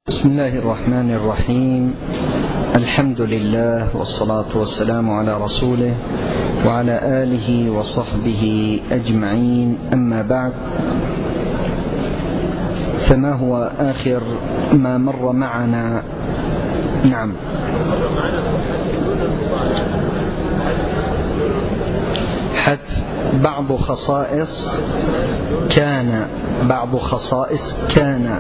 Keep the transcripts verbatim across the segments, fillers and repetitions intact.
بسم الله الرحمن الرحيم. الحمد لله والصلاة والسلام على رسوله وعلى آله وصحبه أجمعين، أما بعد، فما هو آخر ما مر معنا؟ نعم، حذف بعض خصائص كان بعض خصائص كان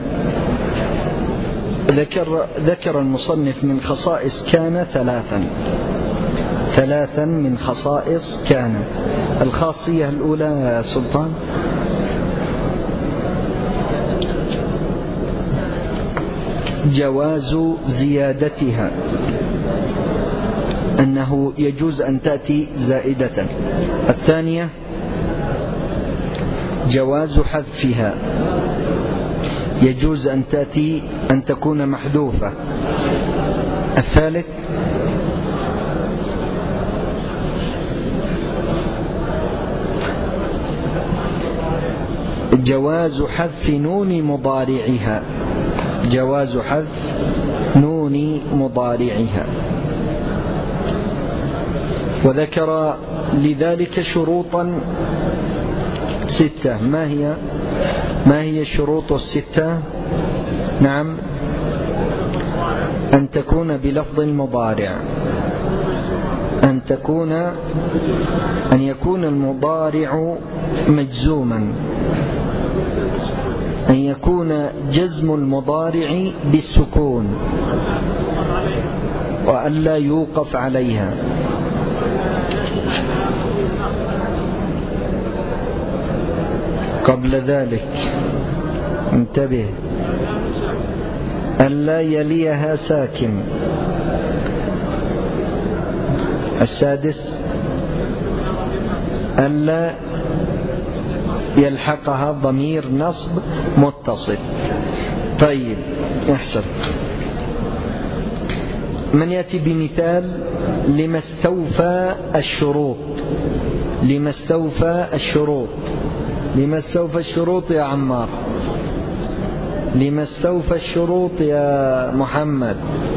ذكر ذكر المصنف من خصائص كان ثلاثا ثلاثا من خصائص كان. الخاصية الأولى يا سلطان، جواز زيادتها، أنه يجوز أن تأتي زائدة. الثانية جواز حذفها، يجوز أن تأتي أن تكون محذوفة. الثالث جواز حذف نون مضارعها، جواز حذف نون مضارعها. وذكر لذلك شروطا ستة. ما هي ما هي الشروط الستة؟ نعم، أن تكون بلفظ المضارع، أن تكون أن يكون المضارع مجزوما، أن يكون جزم المضارع بالسكون وألا يوقف عليها، قبل ذلك انتبه، ألا يليها ساكن. السادس ألا يلحقها ضمير نصب متصل. طيب، احسن. من يأتي بمثال لما استوفى الشروط؟ لما استوفى الشروط لما استوفى الشروط يا عمار؟ لما استوفى الشروط يا محمد؟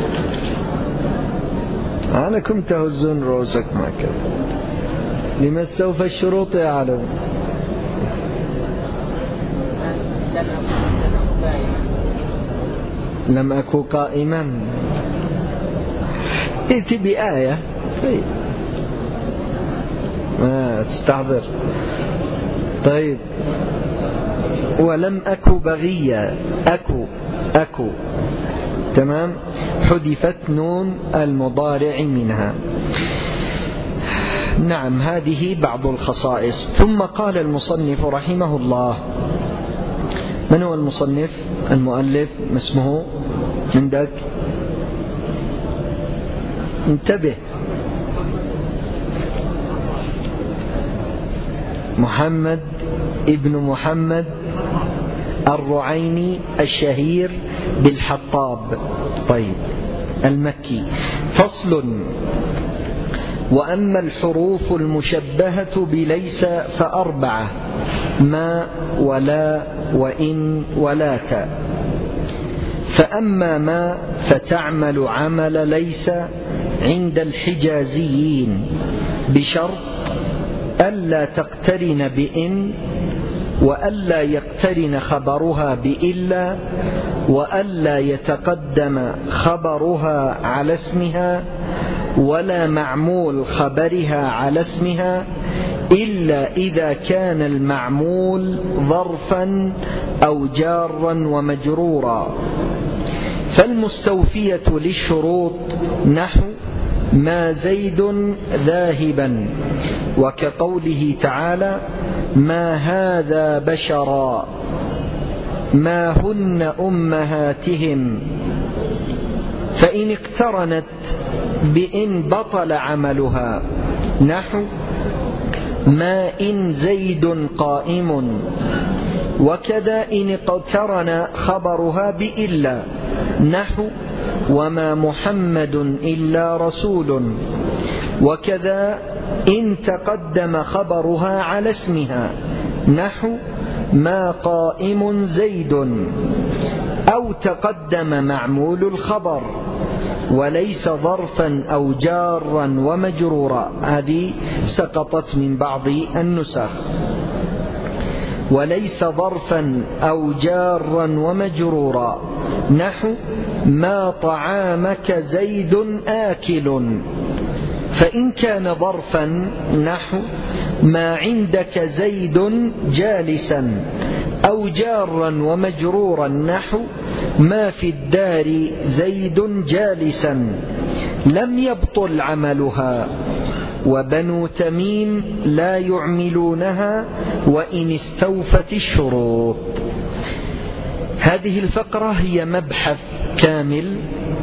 أنا كنت تهزون رؤوسك ما كذا. لما استوفى الشروط يا علم؟ لم أكن قائما. ائتي بآية ما تستحضر. طيب، ولم أكو بغيا، أكو أكو تمام، حذفت نون المضارع منها. نعم، هذه بعض الخصائص. ثم قال المصنف رحمه الله، من هو المصنف المؤلف؟ ما اسمه عندك؟ انتبه، محمد ابن محمد الرعيني الشهير بالحطاب. طيب، المكي. فصل: وأما الحروف المشبهة بليس فأربعة: ما ولا وإن ولاك. فأما ما فتعمل عمل ليس عند الحجازيين بشرط ألا تقترن بإن، وألا يقترن خبرها بإلا، وألا يتقدم خبرها على اسمها، ولا معمول خبرها على اسمها، إلا إذا كان المعمول ظرفا أو جارا ومجرورا. فالمستوفية للشروط نحو ما زيد ذاهبا، وكقوله تعالى: ما هذا بشرا، ما هن أمهاتهم. فإن اقترنت بإن بطل عملها، نحو ما إن زيد قائم. وكذا إن اقترن خبرها بإلا، نحو وما محمد إلا رسول. وكذا إن تقدم خبرها على اسمها، نحو ما قائم زيد. أو تقدم معمول الخبر، وليس ظرفا أو جارا ومجرورا. هذه سقطت من بعض النسخ. وليس ظرفا أو جارا ومجرورا، نحو ما طعامك زيد آكل. فإن كان ظرفا نحو ما عندك زيد جالسا، أو جارا ومجرورا نحو ما في الدار زيد جالسا، لم يبطل عملها، وبنو تميم لا يعملونها وإن استوفت الشروط. هذه الفقرة هي مبحث كامل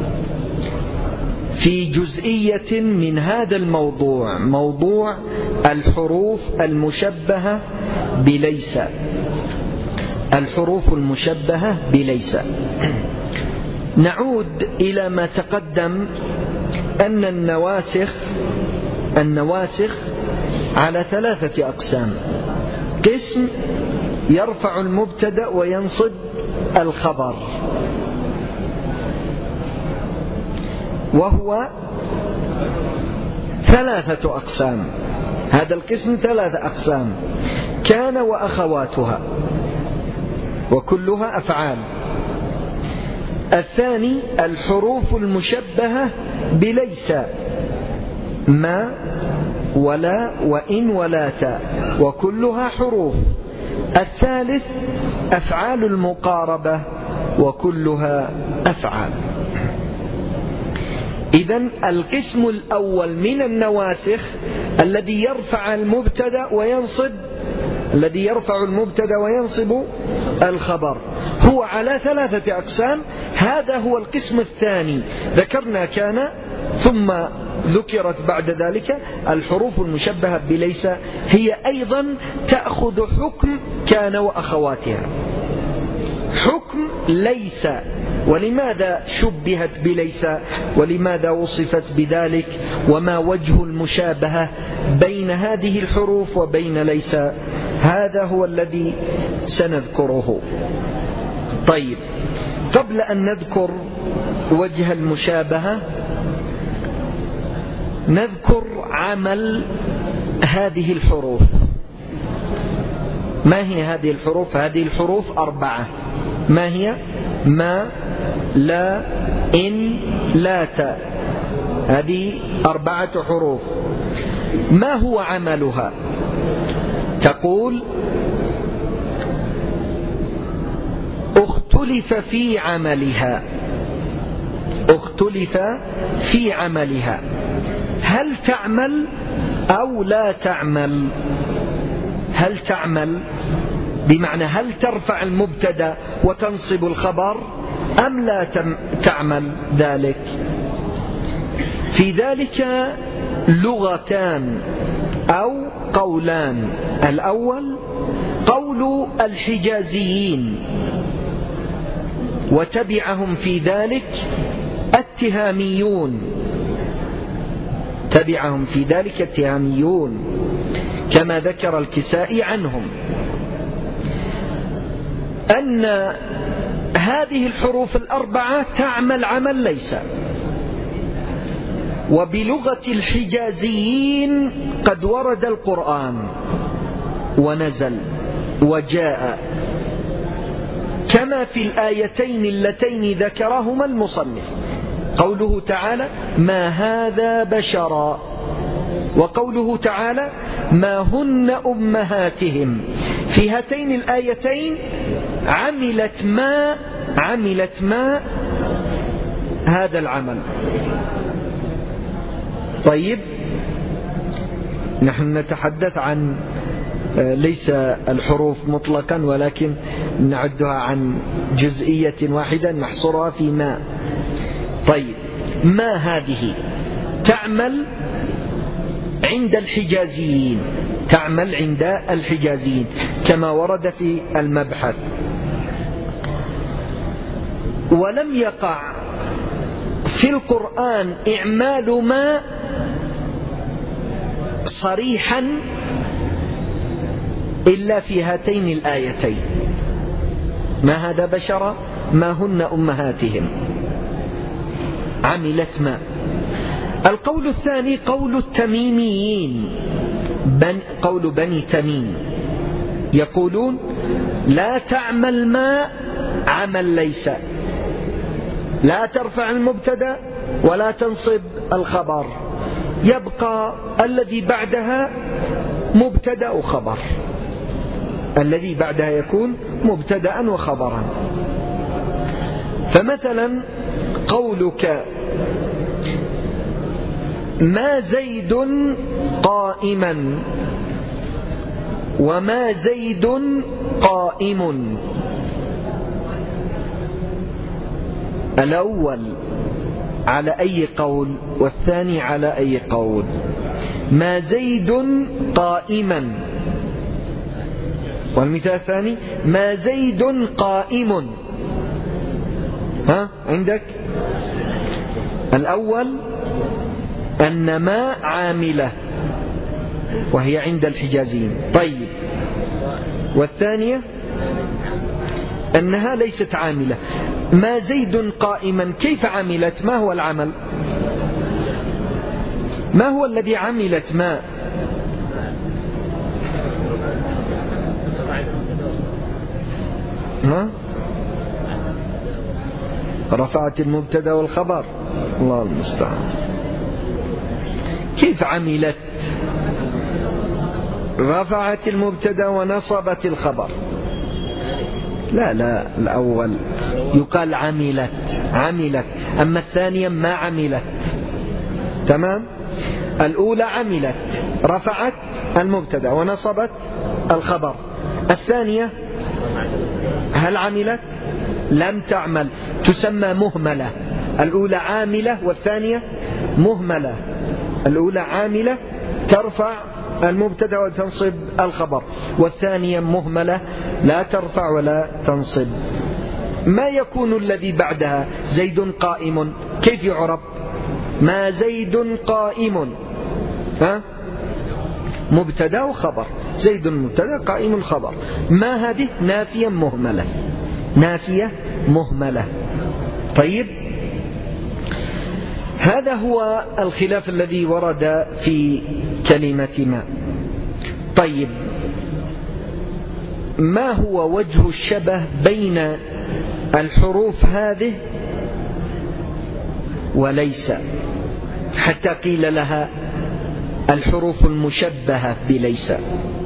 في جزئية من هذا الموضوع، موضوع الحروف المشبهة بليس. الحروف المشبهة بليس. نعود إلى ما تقدم أن النواسخ النواسخ على ثلاثة أقسام. قسم يرفع المبتدأ وينصب الخبر، وهو ثلاثة أقسام. هذا القسم ثلاثة أقسام: كان وأخواتها، وكلها أفعال. الثاني الحروف المشبهة بليس، ما ولا وإن ولا تا، وكلها حروف. الثالث أفعال المقاربة، وكلها أفعال. إذن القسم الأول من النواسخ الذي يرفع المبتدأ وينصب الذي يرفع المبتدأ وينصب الخبر هو على ثلاثة أقسام. هذا هو القسم الثاني. ذكرنا كان، ثم ذكرت بعد ذلك الحروف المشبهة بليس، هي أيضا تأخذ حكم كان وأخواتها، حكم ليس. ولماذا شبهت بليس؟ ولماذا وصفت بذلك؟ وما وجه المشابهة بين هذه الحروف وبين ليس؟ هذا هو الذي سنذكره. طيب، قبل أن نذكر وجه المشابهة نذكر عمل هذه الحروف. ما هي هذه الحروف؟ هذه الحروف أربعة. ما هي؟ ما، لا، إن، لا، تا. هذه أربعة حروف. ما هو عملها؟ تقول: اختلف في عملها. اختلف في عملها، هل تعمل أو لا تعمل؟ هل تعمل بمعنى هل ترفع المبتدأ وتنصب الخبر أم لا تعمل ذلك؟ في ذلك لغتان أو قولان. الأول قول الحجازيين، وتبعهم في ذلك التهاميون تبعهم في ذلك التهاميون كما ذكر الكسائي عنهم، أن هذه الحروف الأربعة تعمل عمل ليس. وبلغة الحجازيين قد ورد القرآن ونزل وجاء، كما في الآيتين اللتين ذكرهما المصنف، قوله تعالى: ما هذا بشرا، وقوله تعالى: ما هن أمهاتهم. في هاتين الآيتين عملت ما عملت ما هذا العمل. طيب، نحن نتحدث عن ليس الحروف مطلقا، ولكن نعدها عن جزئية واحدة نحصرها في ما. طيب، ما هذه تعمل عند الحجازيين تعمل عند الحجازيين كما ورد في المبحث. ولم يقع في القرآن إعمال ما صريحا إلا في هاتين الآيتين: ما هذا بشرا ما هن أمهاتهم. عملت ما. القول الثاني قول التميميين، بن قول بني تميم، يقولون لا تعمل ما عمل ليس، لا ترفع المبتدأ ولا تنصب الخبر، يبقى الذي بعدها مبتدأ وخبر، الذي بعدها يكون مبتدأ وخبرا. فمثلا قولك ما زيد قائما وما زيد قائم، الأول على أي قول والثاني على أي قول؟ ما زيد قائما، والمثال الثاني ما زيد قائم. ها عندك الأول أن ما عاملة وهي عند الحجازيين، طيب، والثانية أنها ليست عاملة. ما زيد قائما كيف عملت؟ ما هو العمل؟ ما هو الذي عملت ما؟ ها؟ رفعت المبتدا والخبر، الله المستعان. كيف عملت؟ رفعت المبتدا ونصبت الخبر. لا لا، الأول يقال عملت عملت، أما الثانية ما عملت. تمام. الأولى عملت، رفعت المبتدا ونصبت الخبر. الثانية هل عملت؟ لم تعمل، تسمى مهملة. الأولى عاملة والثانية مهملة. الأولى عاملة ترفع المبتدا وتنصب الخبر، والثانية مهملة لا ترفع ولا تنصب. ما يكون الذي بعدها؟ زيد قائم، كيف يعرب؟ ما زيد قائم، ها؟ مبتدا وخبر، زيد مبتدا قائم الخبر. ما هذه؟ نافية مهملة، نافية مهملة. طيب، هذا هو الخلاف الذي ورد في كلمة ما. طيب، ما هو وجه الشبه بين الحروف هذه وليس حتى قيل لها الحروف المشبهة بليس؟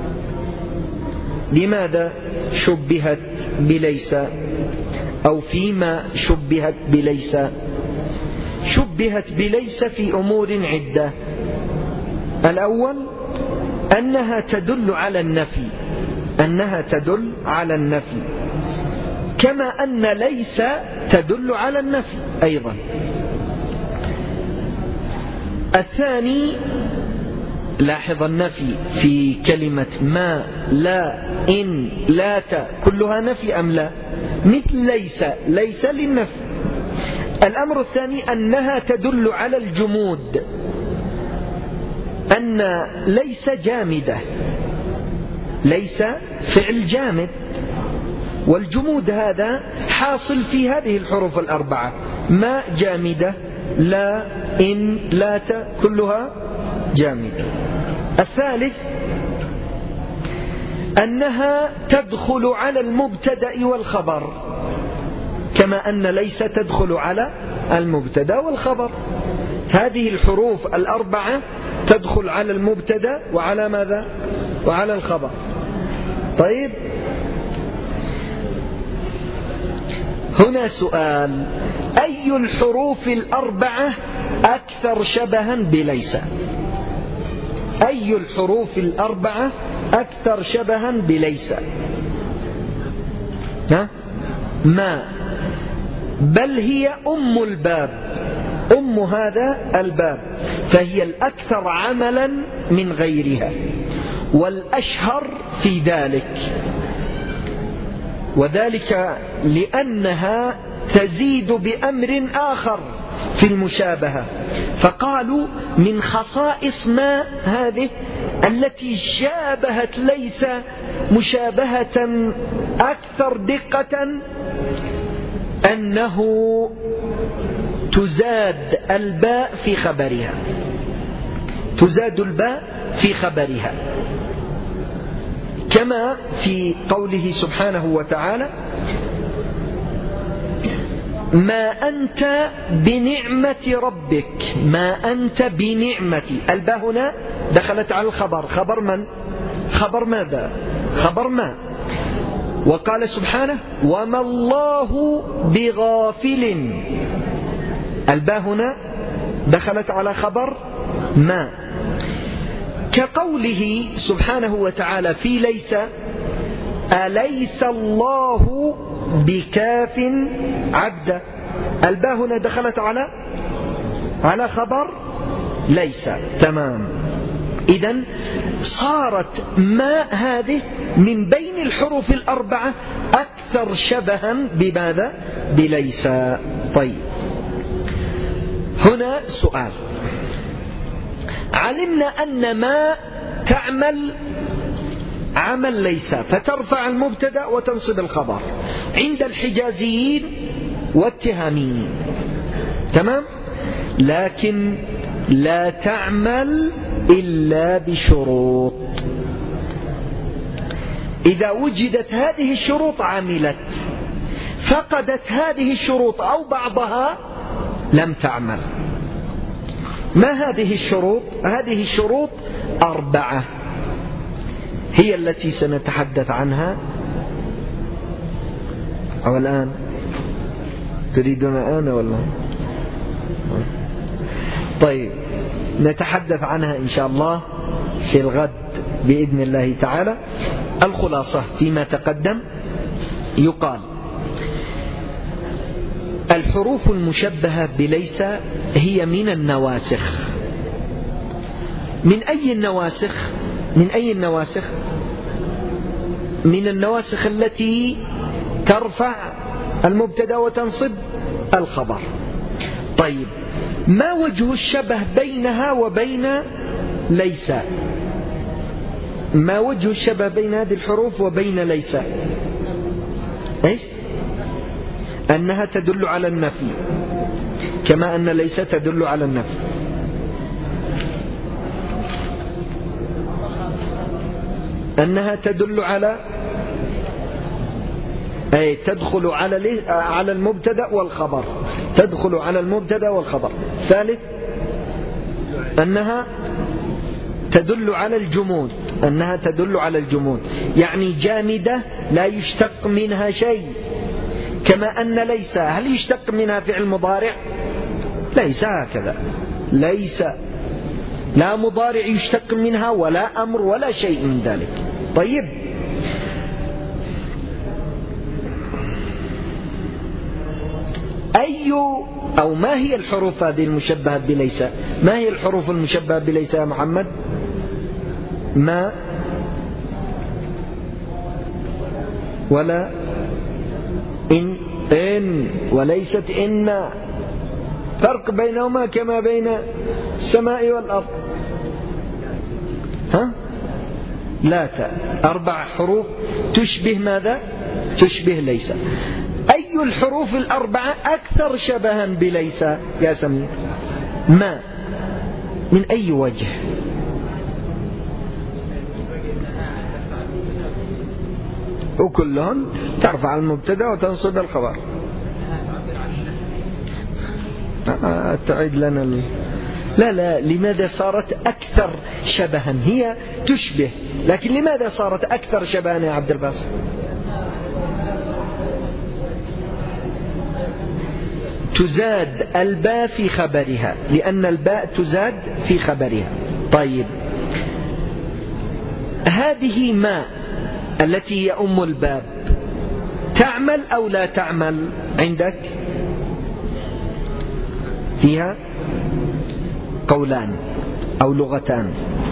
لماذا شبهت بليس، أو فيما شبهت بليس؟ شبهت بليس في أمور عدة. الأول أنها تدل على النفي، أنها تدل على النفي، كما أن ليس تدل على النفي أيضا. الثاني، لاحظ النفي في كلمة ما، لا، إن، لات، كلها نفي أم لا؟ مثل ليس، ليس للنفي. الأمر الثاني أنها تدل على الجمود، أن ليس جامدة، ليس فعل جامد، والجمود هذا حاصل في هذه الحروف الأربعة: ما جامدة، لا، إن، لات، كلها جامدة. الثالث أنها تدخل على المبتدأ والخبر، كما أن ليس تدخل على المبتدأ والخبر. هذه الحروف الأربعة تدخل على المبتدأ وعلى ماذا؟ وعلى الخبر. طيب، هنا سؤال: أي الحروف الأربعة أكثر شبها بليس؟ أي الحروف الأربعة أكثر شبها بليس؟ ها؟ ما، بل هي أم الباب، أم هذا الباب، فهي الأكثر عملا من غيرها والأشهر في ذلك، وذلك لأنها تزيد بأمر آخر في المشابهة. فقالوا من خصائص ما هذه التي شابهت ليس مشابهة أكثر دقة أنه تزاد الباء في خبرها، تزاد الباء في خبرها، كما في قوله سبحانه وتعالى: ما أنت بنعمة ربك، ما أنت بنعمة. الباء هنا دخلت على الخبر. خبر من؟ خبر ماذا؟ خبر ما. وقال سبحانه: وما الله بغافل. الباء هنا دخلت على خبر ما، كقوله سبحانه وتعالى في ليس: أليس الله بكاف عبدا. الباء هنا دخلت على على خبر ليس. تمام. إذن صارت ما هذه من بين الحروف الأربعة أكثر شبها بماذا؟ بليس. طيب، هنا سؤال. علمنا أن ما تعمل عمل ليس، فترفع المبتدأ وتنصب الخبر عند الحجازيين والتهاميين. تمام؟ لكن لا تعمل إلا بشروط. إذا وجدت هذه الشروط عملت، فقدت هذه الشروط أو بعضها لم تعمل. ما هذه الشروط؟ هذه الشروط أربعة، هي التي سنتحدث عنها. أو الآن تريدون أنا ولا؟ طيب، نتحدث عنها إن شاء الله في الغد بإذن الله تعالى. الخلاصة فيما تقدم يقال: الحروف المشبهة بليس هي من النواسخ. من أي النواسخ؟ من أي النواسخ؟ من النواسخ التي ترفع المبتدأ وتنصب الخبر. طيب، ما وجه الشبه بينها وبين ليس؟ ما وجه الشبه بين هذه الحروف وبين ليس؟ إيش؟ أنها تدل على النفي، كما أن ليس تدل على النفي. أنها تدل على أي تدخل على على المبتدأ والخبر، تدخل على المبتدأ والخبر. ثالث، أنها تدل على الجمود، أنها تدل على الجمود، يعني جامدة لا يشتق منها شيء، كما أن ليس هل يشتق منها فعل مضارع؟ ليس هكذا، ليس لا مضارع يشتق منها ولا أمر ولا شيء من ذلك. طيب، أي أو ما هي الحروف هذه المشبهة بليس؟ ما هي الحروف المشبهة بليس يا محمد؟ ما ولا إن إن وليست إن، فرق بينهما كما بين السماء والأرض. ها؟ لا تا. أربع حروف تشبه ماذا؟ تشبه ليس. أي الحروف الأربعة أكثر شبها بليس يا سمير؟ ما من أي وجه؟ وكلهن ترفع المبتدأ وتنصب الخبر. تعيد لنا ال... لا لا لماذا صارت أكثر شبها؟ هي تشبه، لكن لماذا صارت أكثر شبها يا عبد الباسط؟ تزاد الباء في خبرها، لأن الباء تزاد في خبرها. طيب، هذه ما التي هي أم الباب تعمل أو لا تعمل عندك؟ فيها قولان أو لغتان.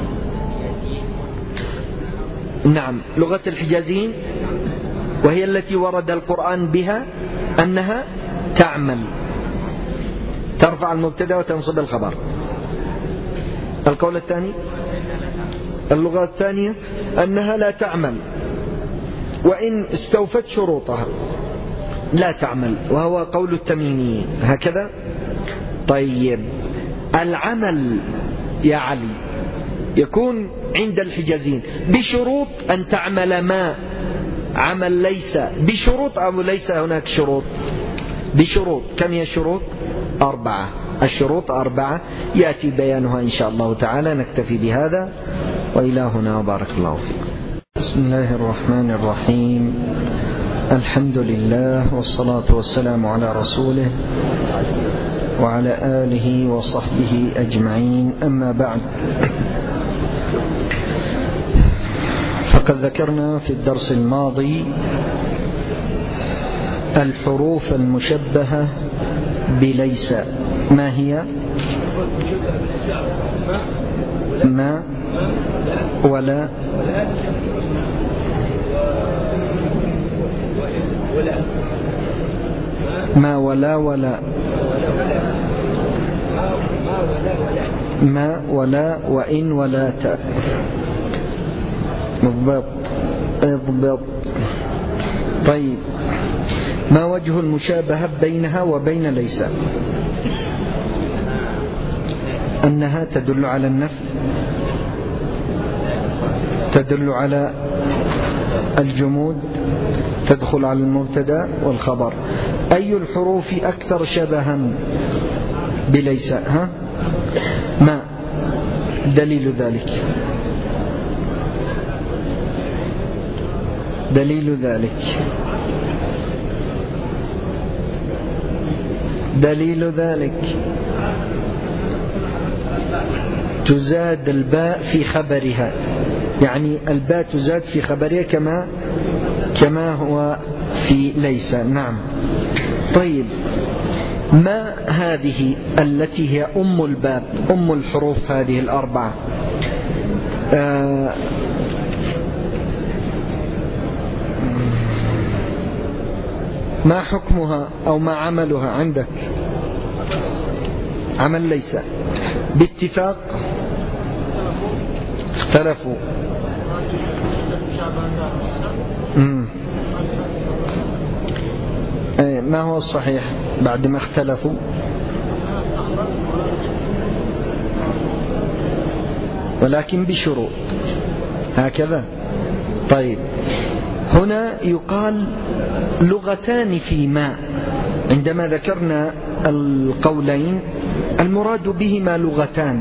نعم، لغة الحجازيين، وهي التي ورد القرآن بها أنها تعمل، ترفع المبتدأ وتنصب الخبر. القول الثاني، اللغة الثانية أنها لا تعمل وإن استوفت شروطها. لا تعمل، وهو قول التميمي هكذا. طيب العمل يا علي يكون عند الحجازين بشروط أن تعمل ما عمل ليس بشروط أو ليس هناك شروط؟ بشروط. كم هي الشروط؟ أربعة. الشروط أربعة يأتي بيانها إن شاء الله تعالى. نكتفي بهذا وإلى هنا وبارك الله فيكم. بسم الله الرحمن الرحيم. الحمد لله والصلاة والسلام على رسوله وعلى آله وصحبه أجمعين. أما بعد، فقد ذكرنا في الدرس الماضي الحروف المشبهة بليس. ما هي؟ ما ولا ما ولا ولا ما ولا وإن ولا تاء. اضبط اضبط. طيب، ما وجه المشابهة بينها وبين ليس؟ أنها تدل على النفي، تدل على الجمود، تدخل على المبتدا والخبر. أي الحروف أكثر شبها بليس؟ ها؟ ما دليل ذلك؟ دليل ذلك دليل ذلك تزاد الباء في خبرها، يعني الباء تزاد في خبرها كما كما هو في ليس. نعم. طيب، ما هذه التي هي أم الباب، أم الحروف هذه الأربعة؟ آه ما حكمها أو ما عملها عندك؟ عمل ليس باتفاق، اختلفوا. مم. ما هو الصحيح بعد ما اختلفوا؟ ولكن بشروط هكذا. طيب، هنا يقال لغتان في ما. عندما ذكرنا القولين المراد بهما لغتان،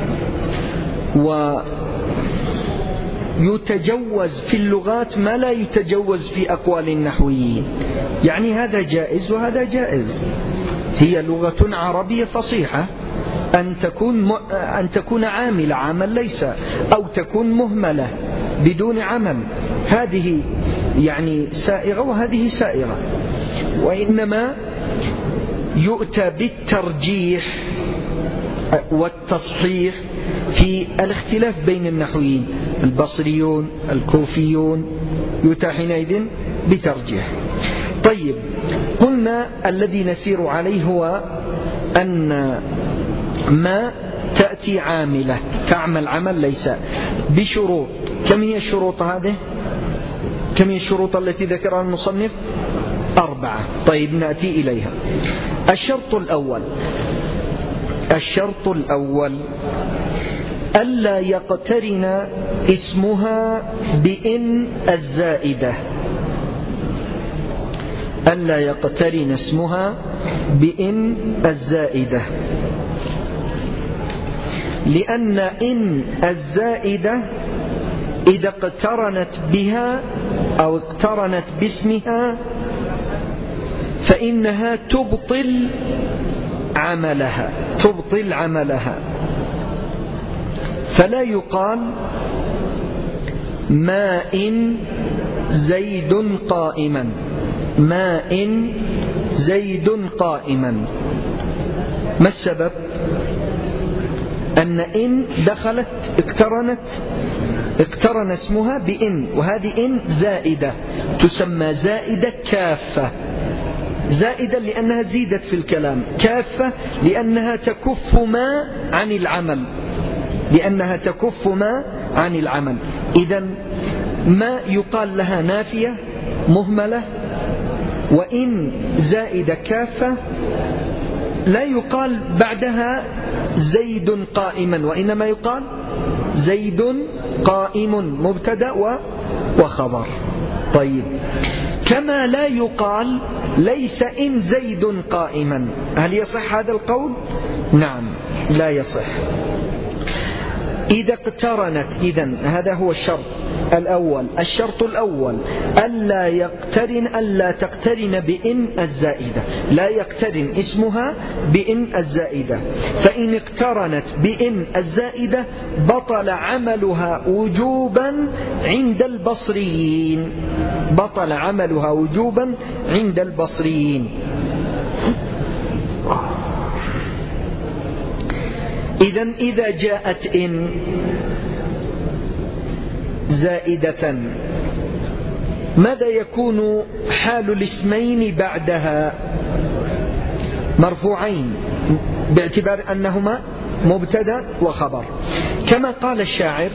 ويتجوز في اللغات ما لا يتجوز في أقوال النحويين، يعني هذا جائز وهذا جائز. هي لغة عربية فصيحة أن تكون أن تكون عاملة عمل ليس، أو تكون مهملة بدون عمل، هذه يعني سائغة وهذه سائغة. وإنما يؤتى بالترجيح والتصحيح في الاختلاف بين النحويين، البصريون الكوفيون يؤتى حينئذ بترجيح. طيب، قلنا الذي نسير عليه هو أن ما تأتي عاملة تعمل عمل ليس بشروط. كم هي الشروط هذه؟ كم هي الشروط التي ذكرها المصنف؟ أربعة. طيب، نأتي إليها. الشرط الأول الشرط الأول ألا يقترن اسمها بإن الزائدة. ألا يقترن اسمها بإن الزائدة، لأن إن الزائدة إذا اقترنت بها أو اقترنت باسمها فإنها تبطل عملها تبطل عملها فلا يقال ما إن زيد قائما، ما إن زيد قائما. ما السبب؟ أن إن دخلت اقترنت اقترن اسمها بإن، وهذه إن زائدة تسمى زائدة كافة. زائدة لأنها زيدت في الكلام، كافة لأنها تكف ما عن العمل لأنها تكف ما عن العمل. إذن ما يقال لها نافية مهملة وإن زائدة كافة لا يقال بعدها زيد قائما، وإنما يقال زيد قائم مبتدأ وخبر. طيب، كما لا يقال ليس إن زيد قائما. هل يصح هذا القول؟ نعم، لا يصح. إذا اقترنت، إذن هذا هو الشرط الأول. الشرط الأول ألا يقترن ألا تقترن بإن الزائدة، لا يقترن اسمها بإن الزائدة. فإن اقترنت بإن الزائدة بطل عملها وجوبا عند البصريين، بطل عملها وجوبا عند البصريين. إذن إذا جاءت إن زائدة ماذا يكون حال الاسمين بعدها؟ مرفوعين باعتبار أنهما مبتدأ وخبر، كما قال الشاعر: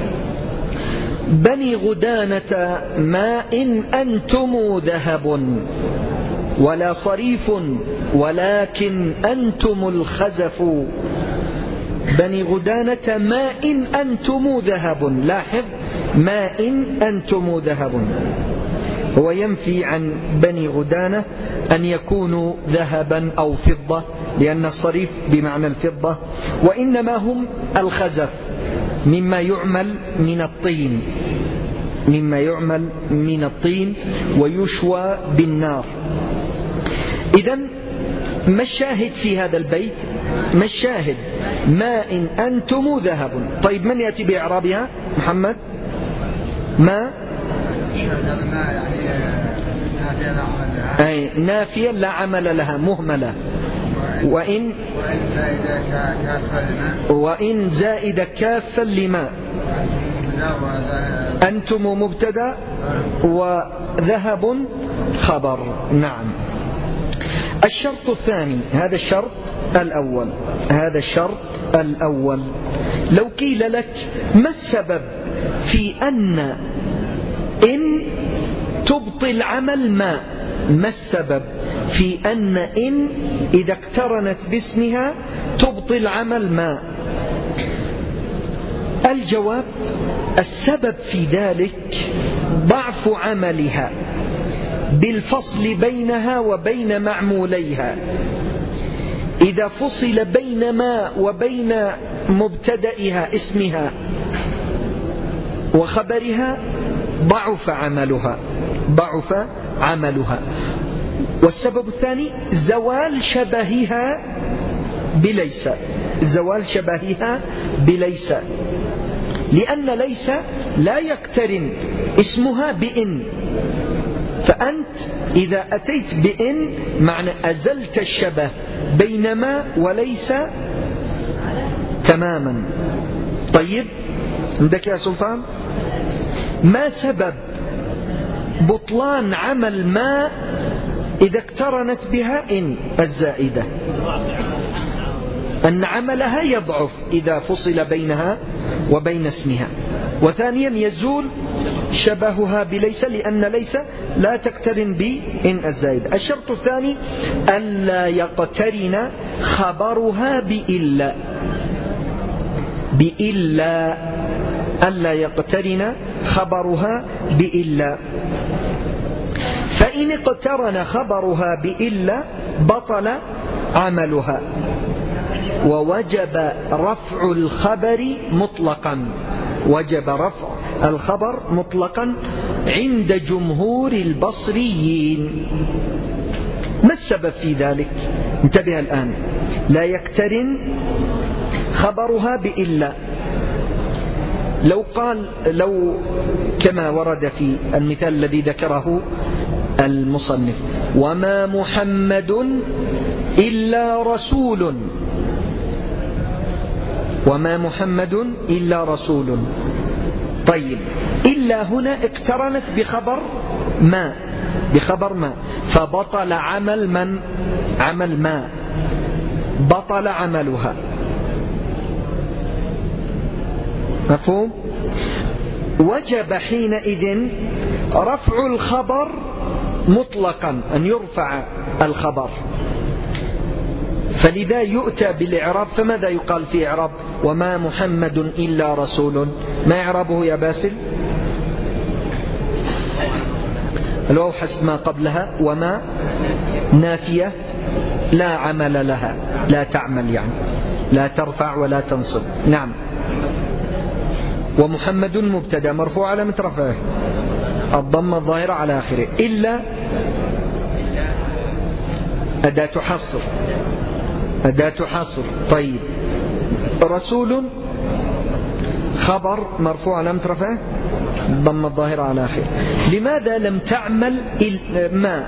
بني غدانة ما إن أنتم ذهب ولا صريف ولكن أنتم الخزف. بني غدانة ما إن أنتم ذهب، لاحظ ما إن أنتم ذهب، هو ينفي عن بني غدانة أن يكونوا ذهبا أو فضة، لأن الصريف بمعنى الفضة، وإنما هم الخزف مما يعمل من الطين، مما يعمل من الطين ويشوى بالنار. إذن ما الشاهد في هذا البيت؟ ما الشاهد؟ ما إن أنتم ذهب. طيب، من يأتي بإعرابها؟ محمد. ما أي نافية لا عمل لها، مهملة. وإن وإن زائد كافا لما، أنتم مبتدأ وذهب خبر. نعم. الشرط الثاني، هذا الشرط الأول، هذا الشرط الأول. لو قيل لك ما السبب في أن إن تبطل عمل ما؟ ما السبب في أن إن إذا اقترنت باسمها تبطل عمل ما؟ الجواب: السبب في ذلك ضعف عملها بالفصل بينها وبين معموليها. إذا فصل بين ما وبين مبتدئها اسمها وخبرها ضعف عملها، ضعف عملها. والسبب الثاني زوال شبهها بليس، زوال شبهها بليس، لأن ليس لا يقترن اسمها بإن، فأنت إذا أتيت بإن معنى أزلت الشبه بينما وليس تماما. طيب، عندك يا سلطان؟ ما سبب بطلان عمل ما إذا اقترنت بها إن الزائدة؟ أن عملها يضعف إذا فصل بينها وبين اسمها، وثانيا يزول شبهها بليس، لأن ليس لا تقترن بإن الزائدة. الشرط الثاني ألا يقترن خبرها بإلا، بإلا، ألا يقترن خبرها بإلا. فإن اقترن خبرها بإلا بطل عملها، ووجب رفع الخبر مطلقا، وجب رفع الخبر مطلقا عند جمهور البصريين. ما السبب في ذلك؟ انتبه الآن. لا يقترن خبرها بإلا. لو قال، لو كما ورد في المثال الذي ذكره المصنف: وما محمد إلا رسول، وما محمد إلا رسول. طيب، إلا هنا اقترنت بخبر ما، بخبر ما، فبطل عمل من؟ عمل ما، بطل عملها. مفهوم؟ وجب حينئذ رفع الخبر مطلقا أن يرفع الخبر، فلذا يؤتى بالإعراب. فماذا يقال في إعراب وما محمد إلا رسول؟ ما إعرابه يا باسل؟ الواو حسب ما قبلها، وما نافية لا عمل لها، لا تعمل يعني لا ترفع ولا تنصب. نعم. ومحمد مبتدا مرفوع علامة رفعه الضمة الظاهرة على آخره، إلا أداة حصر، أداة حصر. طيب، رسول خبر مرفوع علامة رفعه الضمة الظاهرة على آخره. لماذا لم تعمل ما؟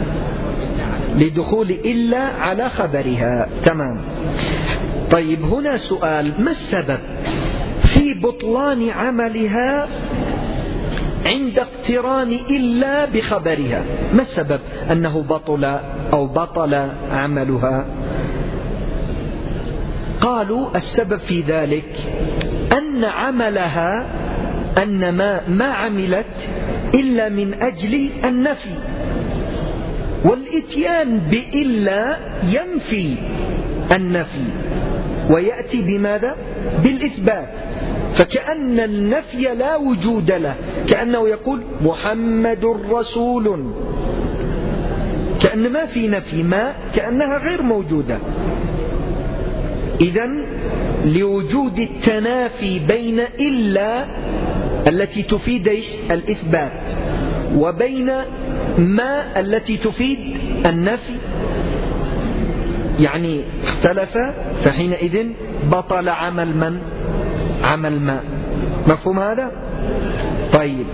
لدخول إلا على خبرها. تمام. طيب، هنا سؤال: ما السبب في بطلان عملها عند اقتران إلا بخبرها؟ ما السبب أنه بطل أو بطل عملها؟ قالوا السبب في ذلك أن عملها أن ما, ما عملت إلا من أجل النفي، والإتيان بإلا ينفي النفي ويأتي بماذا؟ بالإثبات. فكأن النفي لا وجود له، كأنه يقول محمد رسول، كأن ما في نفي، ما كأنها غير موجودة. إذن لوجود التنافي بين إلا التي تفيد الإثبات وبين ما التي تفيد النفي، يعني اختلف، فحينئذ بطل عمل من؟ عمل ما. مفهوم هذا؟ طيب،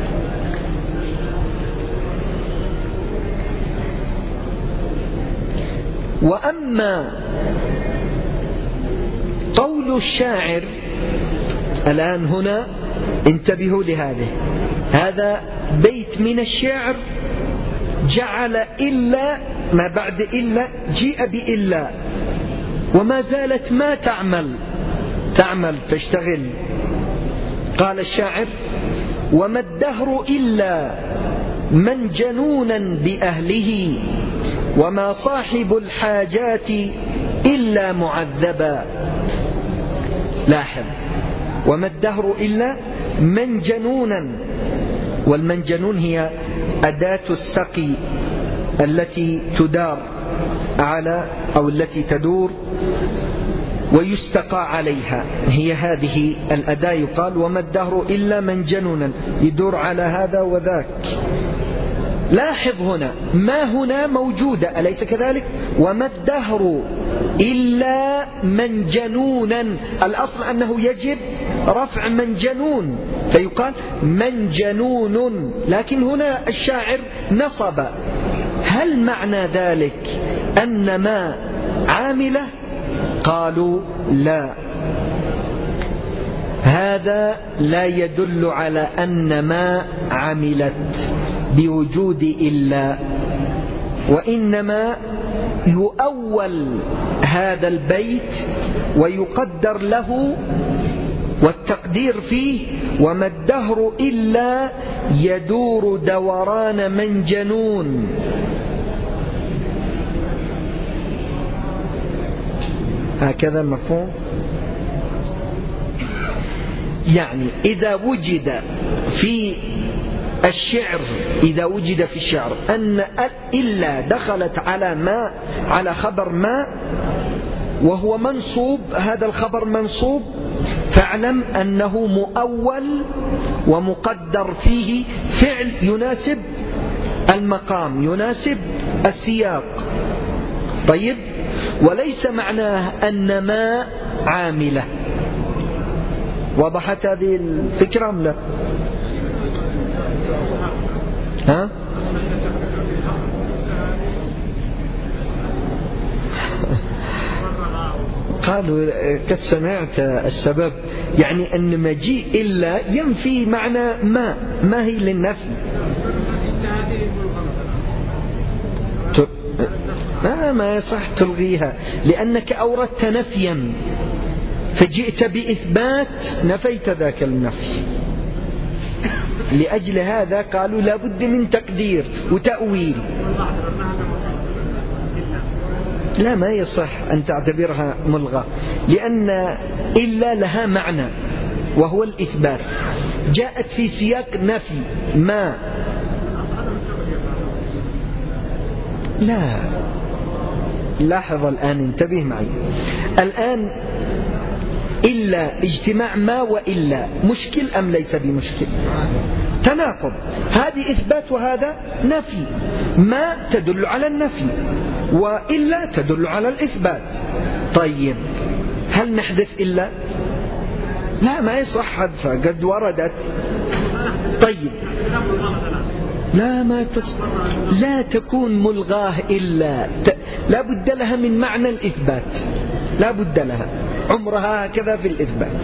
وأما قول الشاعر الآن هنا انتبهوا لهذه، هذا بيت من الشعر جعل إلا ما بعد إلا جيء بإلا، وما زالت ما تعمل تعمل تشتغل. قال الشاعر: وما الدهر إلا من جنونا بأهله، وما صاحب الحاجات إلا معذبا. لاحظ: وما الدهر إلا من جنونا، والمنجنون هي أداة السقي التي تدار على أو التي تدور ويستقى عليها، هي هذه الأداة. يقال وما الدهر إلا من جنونا، يدور على هذا وذاك. لاحظ هنا ما هنا موجودة، أليس كذلك؟ وما الدهر إلا من جنونا، الأصل أنه يجب رفع من جنون فيقال من جنون، لكن هنا الشاعر نصب. هل معنى ذلك أن ما عاملة؟ قالوا لا، هذا لا يدل على أن ما عملت بوجود إلا، وإنما يؤول هذا البيت ويقدر له، والتقدير فيه وما الدهر إلا يدور دوران من جنون. هكذا مفهوم؟ يعني إذا وجد في الشعر إذا وجد في الشعر أن إلا دخلت على ما على خبر ما وهو منصوب، هذا الخبر منصوب، فاعلم أنه مؤول ومقدر فيه فعل يناسب المقام، يناسب السياق. طيب، وليس معناه أن ما عاملة. وضحت هذه الفكرة أم لا؟ ها؟ قالوا قد سمعت السبب، يعني أن مجيء إلا ينفي معنى ما، ما هي للنفي. ما ما يصح تلغيها، لأنك أوردت نفيا فجئت بإثبات نفيت ذاك النفي. لأجل هذا قالوا لا بد من تقدير وتأويل. لا، ما يصح أن تعتبرها ملغى، لأن إلا لها معنى وهو الإثبات، جاءت في سياق نفي. ما لا لاحظ الآن، انتبه معي الآن، إلا اجتماع ما وإلا مشكل أم ليس بمشكل؟ تناقض، هذه إثبات وهذا نفي. ما تدل على النفي وإلا تدل على الإثبات. طيب هل نحذف إلا؟ لا، ما يصح حذفها، قد وردت. طيب لا ما تص... لا تكون ملغاه إلا ت... لا بد لها من معنى الإثبات، لا بد لها، عمرها هكذا في الإثبات.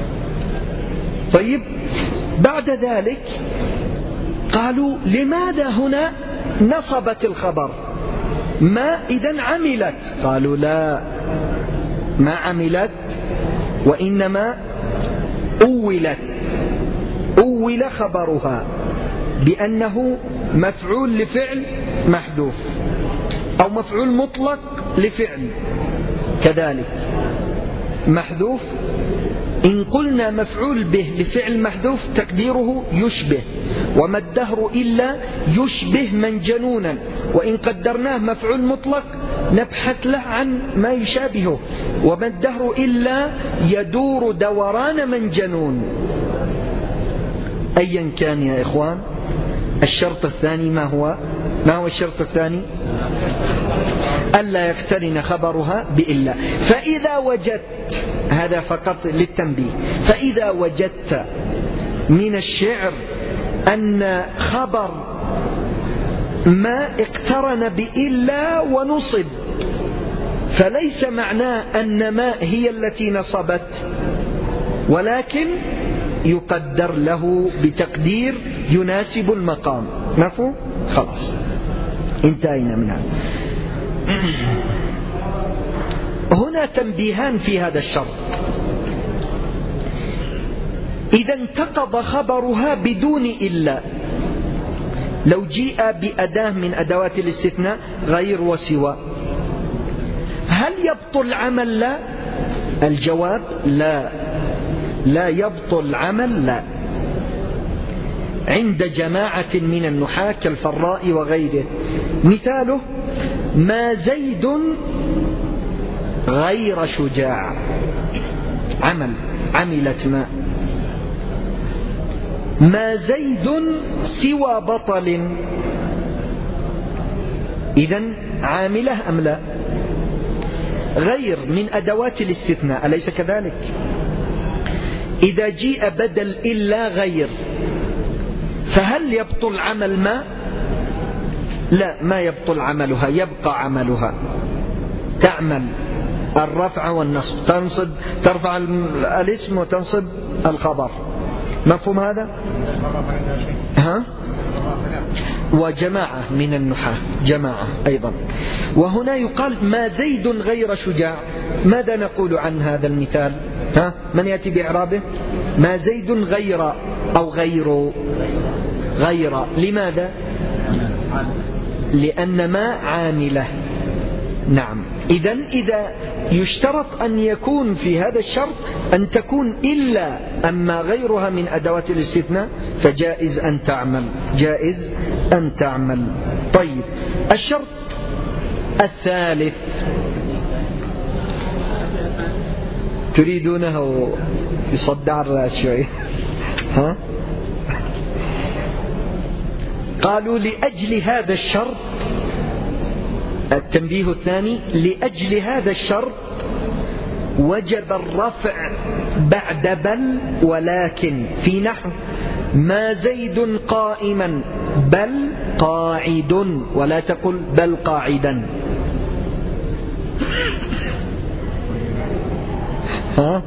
طيب بعد ذلك قالوا لماذا هنا نصبت الخبر؟ ما إذن عملت؟ قالوا لا، ما عملت، وإنما أولت، أول خبرها بأنه مفعول لفعل محذوف أو مفعول مطلق لفعل كذلك محذوف. إن قلنا مفعول به لفعل محذوف تقديره يشبه، وما الدهر إلا يشبه من جنونا، وإن قدرناه مفعول مطلق نبحث له عن ما يشابهه، وما الدهر إلا يدور دوران من جنون. أيا كان يا إخوان، الشرط الثاني ما هو؟ ما هو الشرط الثاني؟ ألا يقترن خبرها بإلا. فإذا وجدت، هذا فقط للتنبيه، فإذا وجدت من الشعر أن خبر ما اقترن بإلا ونصب، فليس معناه أن ما هي التي نصبت، ولكن يقدر له بتقدير يناسب المقام. مفهوم؟ خلاص انتهينا من هذا. هنا تنبيهان في هذا الشرط. إذا انتقض خبرها بدون إلا، لو جيء بأداة من أدوات الاستثناء غير وسوى، هل يبطل عمل؟ لا. الجواب لا، لا يبطل عمل، لا، عند جماعة من النحاة كالفراء وغيره. مثاله ما زيد غير شجاع، عمل، عملت ما. ما زيد سوى بطل، إذن عامله أم لا؟ غير من أدوات الاستثناء، أليس كذلك؟ إذا جيء بدل إلا غير، فهل يبطل عمل ما؟ لا، ما يبطل عملها، يبقى عملها، تعمل الرفع والنصب، تنصب، ترفع الاسم وتنصب الخبر. مفهوم هذا؟ ها؟ وجماعة من النحاة، جماعة أيضا. وهنا يقال ما زيد غير شجاع، ماذا نقول عن هذا المثال؟ ها؟ من يأتي بإعرابه؟ ما زيد غير أو غير غير، لماذا؟ لأن ما عاملة. نعم. إذن إذا يشترط أن يكون في هذا الشرط أن تكون إلا، أما غيرها من أدوات الاستثناء فجائز أن تعمل، جائز أن تعمل. طيب الشرط الثالث تريدونه يصدع الرأس شوي؟ ها؟ قالوا لأجل هذا الشرط، التنبيه الثاني، لأجل هذا الشرط وجب الرفع بعد بل ولكن، في نحو ما زيد قائما بل قاعد، ولا تقل بل قاعدا. ها؟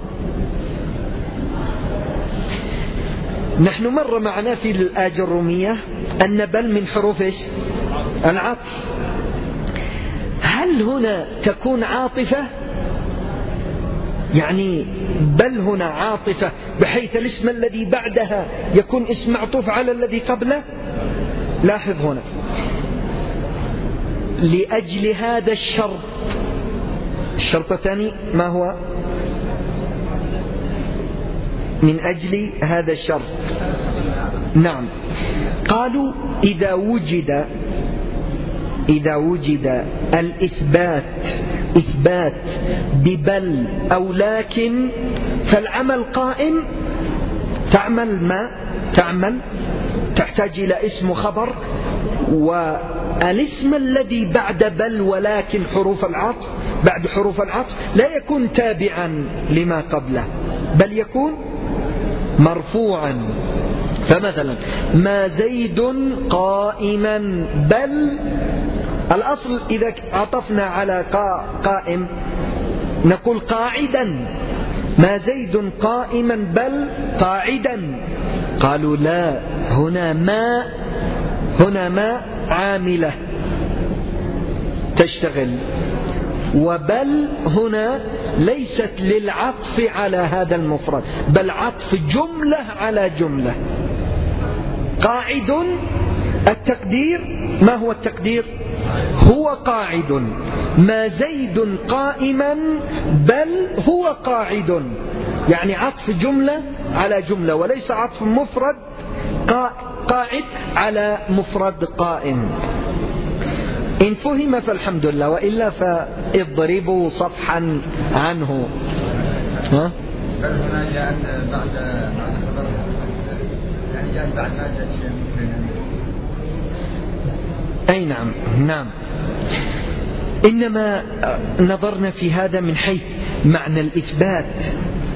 نحن مر معنا في الآجرومية أن بل من حروف إيش؟ العطف. هل هنا تكون عاطفة؟ يعني بل هنا عاطفة بحيث الاسم الذي بعدها يكون اسم معطوف على الذي قبله. لاحظ هنا لأجل هذا الشرط. الشرط الثاني ما هو؟ من أجل هذا الشرط. نعم. قالوا إذا وجد إذا وجد الإثبات إثبات ببل أو لكن فالعمل قائم. تعمل ما تعمل تحتاج إلى اسم وخبر، والاسم الذي بعد بل ولكن حروف العطف بعد حروف العطف لا يكون تابعا لما قبله بل يكون مرفوعا. فمثلا ما زيد قائما، بل الأصل إذا عطفنا على قائم نقول قاعدا، ما زيد قائما بل قاعدا. قالوا لا، هنا ما هنا ما عاملة تشتغل، وبل هنا ليست للعطف على هذا المفرد بل عطف جملة على جملة. قاعد التقدير ما هو التقدير؟ هو قاعد. ما زيد قائما بل هو قاعد، يعني عطف جملة على جملة وليس عطف مفرد قاعد على مفرد قائم. إن فهم فالحمد لله، وإلا فاضربوا صفحا عنه. ها؟ بل هنا جاءت بعد بعد خبر، يعني جاءت بعد ما جاءت شيء مثل. أي نعم نعم. إنما نظرنا في هذا من حيث معنى الإثبات.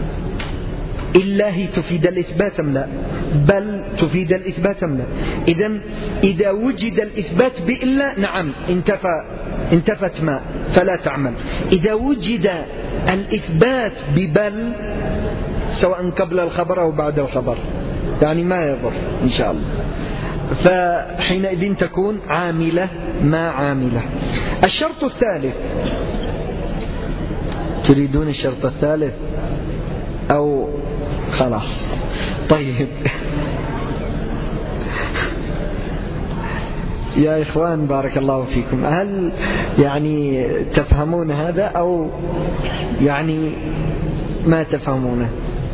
إلا تفيد الإثبات أم لا؟ بل تفيد الإثبات أم لا؟ إذن إذا وجد الإثبات بإلا نعم انتفى انتفت ما فلا تعمل. إذا وجد الإثبات ببل سواء قبل الخبر أو بعد الخبر يعني ما يضر إن شاء الله، فحينئذ تكون عاملة ما عاملة. الشرط الثالث، تريدون الشرط الثالث أو خلاص؟ طيب يا إخوان بارك الله فيكم، هل يعني تفهمون هذا أو يعني ما تفهمونه؟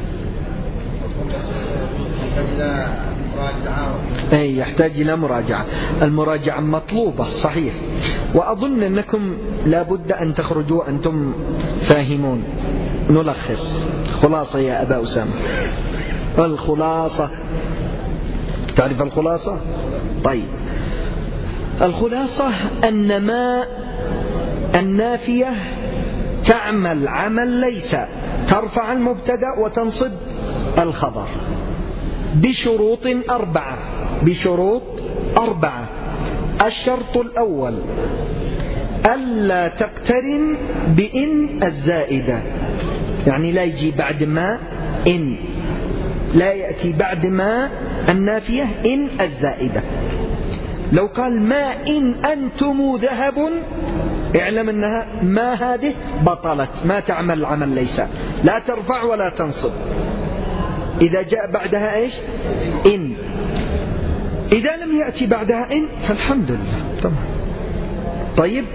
أي يحتاج إلى مراجعة. المراجعة مطلوبة صحيح، وأظن أنكم لابد أن تخرجوا أنتم فاهمون. نلخص خلاصة يا أبا أسامة. الخلاصة، تعرف الخلاصة؟ طيب الخلاصة أن ما النافية تعمل عمل ليس، ترفع المبتدأ وتنصب الخبر بشروط أربعة بشروط أربعة. الشرط الأول ألا تقترن بإن الزائدة، يعني لا يجي بعد ما إن، لا يأتي بعد ما النافية إن الزائدة. لو قال ما إن أنتم ذهب اعلم أنها ما هذه بطلت، ما تعمل العمل ليس، لا ترفع ولا تنصب إذا جاء بعدها إيش؟ إن. إذا لم يأتي بعدها إن فالحمد لله طبعا. طيب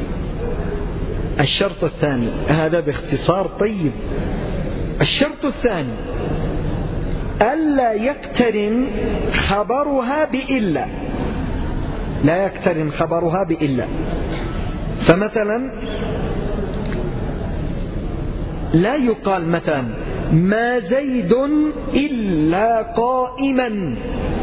الشرط الثاني هذا باختصار. طيب الشرط الثاني ألا يقترن خبرها بإلا، لا يقترن خبرها بإلا. فمثلا لا يقال مثلا ما زيد إلا قائما،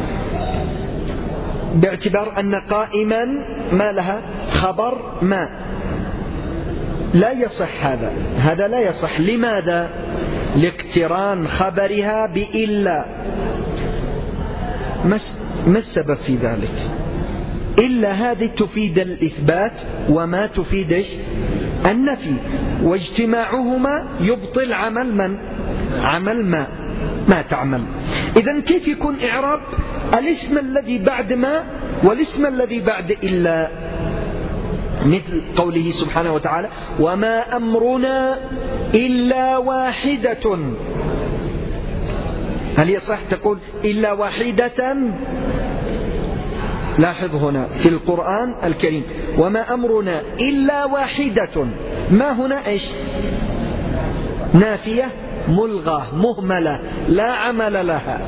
باعتبار أن قائما ما لها خبر ما، لا يصح هذا هذا لا يصح. لماذا؟ لاقتران خبرها بإلا. ما السبب في ذلك؟ إلا هذه تفيد الإثبات وما تفيد النفي، واجتماعهما يبطل عمل من؟ عمل ما ما تعمل. إذن كيف يكون إعراب الاسم الذي بعد ما والاسم الذي بعد إلا؟ مثل قوله سبحانه وتعالى وما أمرنا إلا واحدة. هل يصح تقول إلا واحدة؟ لاحظ هنا في القرآن الكريم وما أمرنا إلا واحدة، ما هنا إيش؟ نافية ملغى مهملة لا عمل لها،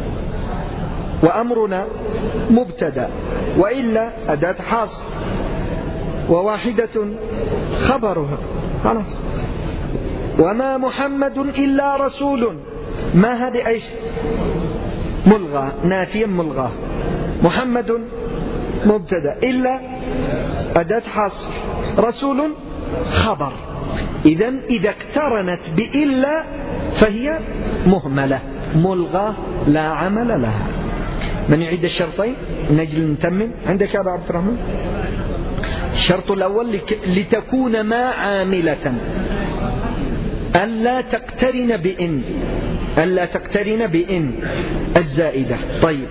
وأمرنا مبتدأ وإلا أداة حصر وواحدة خبرها خلاص. وما محمد إلا رسول، ما هذه إيش؟ ملغى نافية ملغى، محمد مبتدأ إلا أداة حصر، رسول خبر. إذن إذا اقترنت بإلا فهي مهملة ملغى لا عمل لها. من يعيد الشرطين نجل نتمم عندك يا أبا عبد الرحمن. الشرط الأول لتكون ما عاملة ألا تقترن بإن، ألا تقترن بإن الزائدة. طيب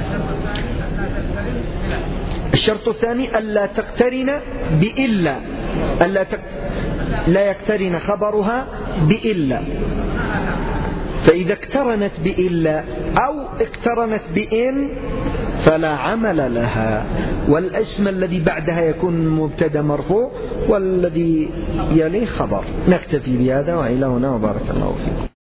الشرط الثاني ألا تقترن بإلا، ألا تق... لا يقترن خبرها بإلا، فإذا اقترنت بإلا أو اقترنت بإن فلا عمل لها، والاسم الذي بعدها يكون مبتدا مرفوع والذي يليه خبر. نكتفي بهذا وإلى هنا وبارك الله فيكم.